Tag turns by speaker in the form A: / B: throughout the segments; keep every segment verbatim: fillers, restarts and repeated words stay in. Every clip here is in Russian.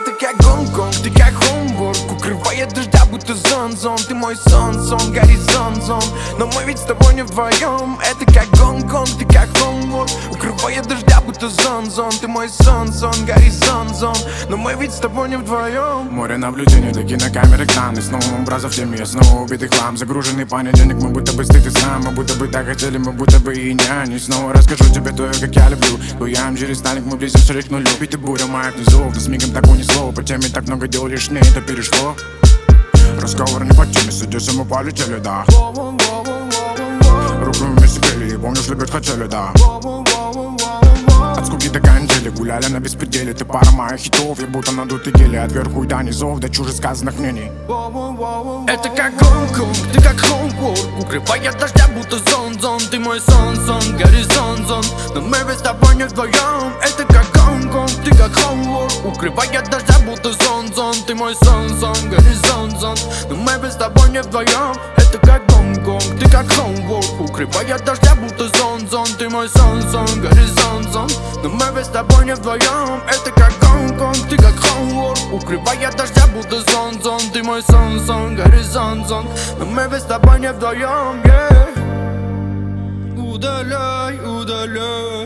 A: Это как Гонконг, ты как Хомворк, укрывая дождя, будто зон-зон. Ты мой сон-сон, горизонт-зон, но мы ведь с тобой не вдвоем. Это как Гонконг, ты как Хомворк, укрывая дождя, будто зон-зон. Ты мой сон-сон, горизонт-зон, но мы ведь с тобой не вдвоем.
B: Море наблюдений, до кинокамеры экраны. Снова образов в теме, снова убитый хлам. Загруженный понедельник, мы будто бы стыд и сам. Мы будто бы так хотели, мы будто бы и няни. Снова расскажу тебе то, как я люблю. Буям через сталик, мы близимся к нулю. Ведь и буря моя внизу, да с мигом так унесло. По теме так много дел лишь не это перешло. Разговор не по теме, садись, мы полетели, да. Руку вместе пели, помнишь, любить хотели, да. От скуки до кандели, гуляли на беспределе. Ты пара моих хитов, я будто надутый гели. От верху и до низов, до чужих сказанных мнений.
A: Это как Гонконг, ты как Хомворк, укрывая дождя, будто зон-зон. Ты мой сон-сон, горизонт-зон, но мы ведь с тобой не вдвоем. Это как Гонконг, ты как Хомворк, укрывая дождя, будто зон-зон. Ты мой сон-сон, горизонт-зон, но мы ведь с тобой не вдвоем. Это как Гонконг, ты как Хомворк, укрывая дождя, будто зон-зон. Ты мой сон-сон, горизонт-зон, но мы ведь с тобой не вдвоем. Это как Гонконг, ты как Хомворк, укрывая дождя, будто зон-зон. Ты мой сон-сон, горизонт-зон, но мы ведь с тобой не вдвоем, yeah. Удаляй, удаляй,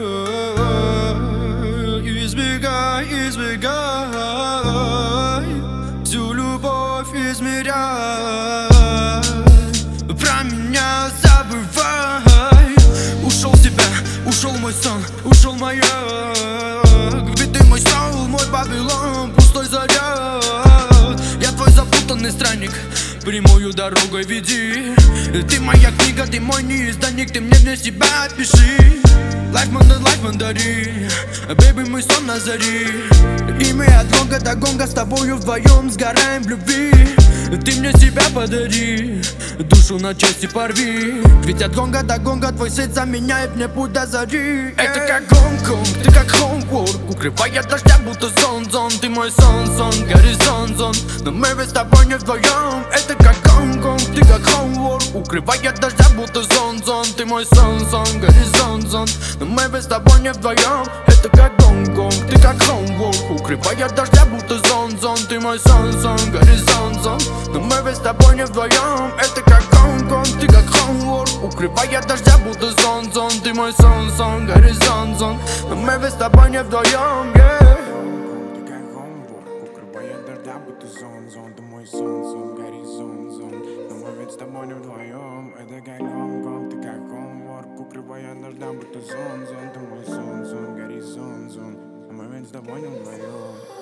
A: избегай, избегай, всю любовь измеряй, про меня забывай. Ушел в тебя, ушел мой сон, ушел маяк. Ведь ты мой стол, мой Вавилон, пустой заряд. Я твой запутанный странник, прямую дорогой веди. Ты моя книга, ты мой неизданник, ты мне вне себя пиши. Лайф мандар, лайф мандари, бэйби, мой сон на зари. И мы от гонга до гонга с тобою вдвоем сгораем в любви. Ты мне себя подари, душу на части порви. Ведь от гонга до гонга твой свет заменяет мне путь до зари. Это как Гонконг, ты как Хомворк, укрывая дождя, будто зон-зон. Ты мой сон-сон, горизонт-зон, но мы ведь с тобой не вдвоем. Это как Гонконг, ты как Хомворк, укрывая дождя, будто зон-зон. Ты мой сон-сон, горизонт-зон, но мы ведь с тобой не вдвоем. Это как Гонконг, ты как Хомворк, укрывая дождя, будто зон-зон. Ты мой сон-сон, горизонт-зон, но мы ведь с тобой не вдвоем. Это как Гонконг, ты как Хомворк, укрывая дождя, будто зон-зон. Ты мой сон-сон, горизонт-зон, но мы ведь с тобой не вдвоем, yeah.
B: Ты как Хомворк, укрывая дождя, будто зон-зон. Ты мой сон-сон, горизонт-зон, но мы ведь с тобой не вдвоем. Это как Гонконг, ты как Хомворк, укрывая дождя, будто зон-зон. Ты мой сон-сон, горизонт-зон, но мы ведь с тобой не вдвоем.